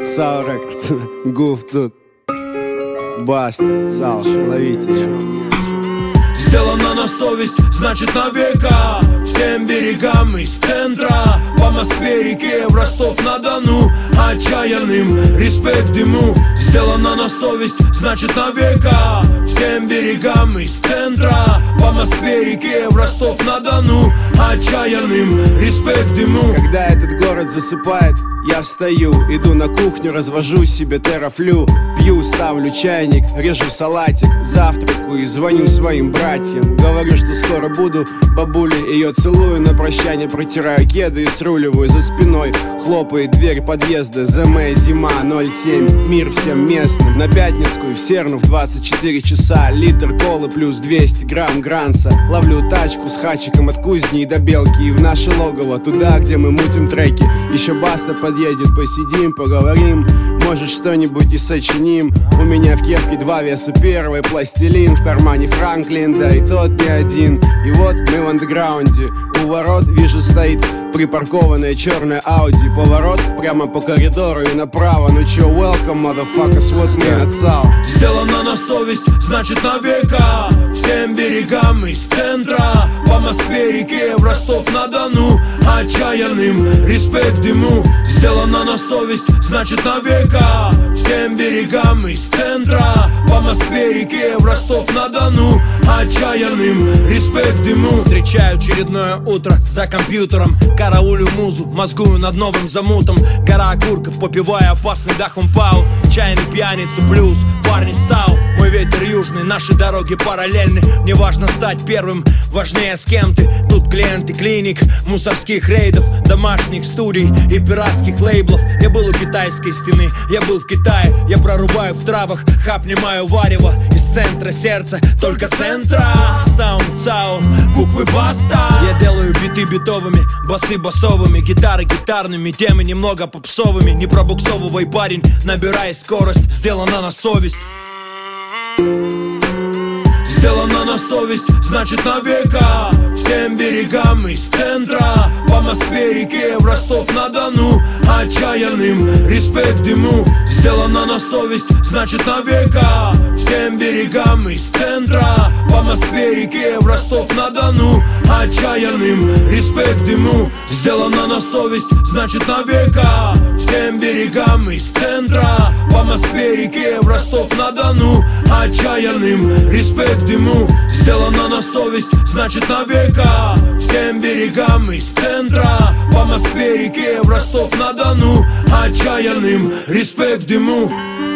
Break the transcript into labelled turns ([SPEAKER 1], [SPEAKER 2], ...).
[SPEAKER 1] Цау Рекордс, Гуф тут. Баста, Цау, ловите еще.
[SPEAKER 2] Сделано на совесть, значит на века. Всем берегам из центра, по Москве, реке, в Ростов-на-Дону. Отчаянным респект ему. Сделано на совесть, значит на века. Всем берегам из центра, по Москве, реке, в Ростов-на-Дону. Отчаянным респект ему.
[SPEAKER 1] Когда этот город засыпает, я встаю, иду на кухню, развожу себе терафлю. Пью, ставлю чайник, режу салатик, завтракаю и звоню своим братьям. Говорю, что скоро буду, бабуля ее целую, на прощание протираю кеды и сруливаю за спиной. Хлопает дверь подъезда, ЗМ, зима, 07, мир всем местным. На Пятницкую в Серну в 24 часа, литр колы плюс 200 грамм гранца. Ловлю тачку с хачиком от кузни до Белки и в наше логово, туда, где мы мутим треки. Еще Баста подъедет, посидим, поговорим, может что-нибудь и сочиним. У меня в кепке 2 веса, первый пластилин, в кармане Франклин, да и тот не один. И вот мы в андеграунде, у ворот вижу стоит припаркованная черная Ауди. Поворот прямо по коридору и направо. Ну чё, welcome, motherfuckers, вот мы на Цау.
[SPEAKER 2] Сделано на совесть, значит на века. Всем берегам из центра, по Москве, реке, в Ростов-на-Дону. Отчаянным респект ему. Сделано на совесть, значит на века. Всем берегам из центра, по Москве, реке, в Ростов-на-Дону. Отчаянным респект ему. Встречаю очередное утро за компьютером, караулю музу, мозгую над новым замутом. Гора окурков, попивая опасный дахумпау. Чайный пьяница, плюс парни с САУ. Мой ветер южный, наши дороги параллельны. Мне важно стать первым, важнее с кем ты. Тут клиенты клиник, мусорских рейдов, домашних студий и пиратских лейблов. Я был у китайской стены, я был в Китае. Я прорубаю в травах, хапнимаю варево. Из центра сердца, только центра. Саунд ЦАУ, буквы Баста. Я делаю биты битовыми, басы басовыми, гитары гитарными, темы немного попсовыми. Не пробуксовывай, парень, набирай скорость. Сделано на совесть. Сделано на совесть, значит на века. Всем берегам из центра, по Москве, реке, в Ростов-на-Дону. Отчаянным респект ему. Сделано на совесть, значит на века. Всем берегам из центра, по Москве, реке, в Ростов-на-Дону. Отчаянным респект ему. Сделано на совесть, значит на века. Всем берегам из центра, по Москве, реке, в Ростов-на-Дону. Отчаянным респект ему. Сделано на совесть, значит на века. Всем берегам из центра, по Москве, реке, в Ростов-на-Дону. Отчаянным респект ему.